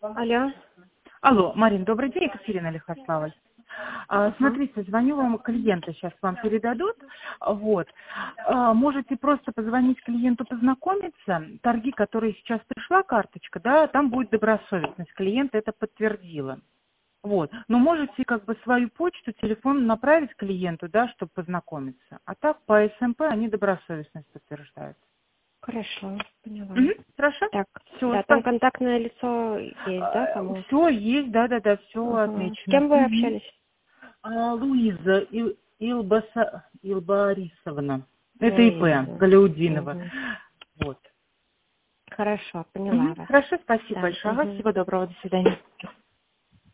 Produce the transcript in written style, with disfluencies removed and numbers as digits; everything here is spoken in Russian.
Алло. Алло, Марин, добрый день, Екатерина Лихославовна. Смотрите, звоню вам, клиента сейчас вам передадут. Вот. Можете просто позвонить клиенту, познакомиться. Торги, которые сейчас пришла карточка, да, там будет добросовестность. Клиент это подтвердила. Вот. Но можете как бы свою почту, телефон направить клиенту, да, чтобы познакомиться. А так по СМП они добросовестность подтверждают. Хорошо, поняла. Хорошо? Так, Все, да, там контактное лицо есть, да, кому? все есть, да, все С отмечено. кем вы общались? Луиза Илбарисовна. Это ИП, Луиза. Галяудинова. Вот. Хорошо, поняла вас. Хорошо, спасибо Да. большое. Ага, всего доброго, до свидания.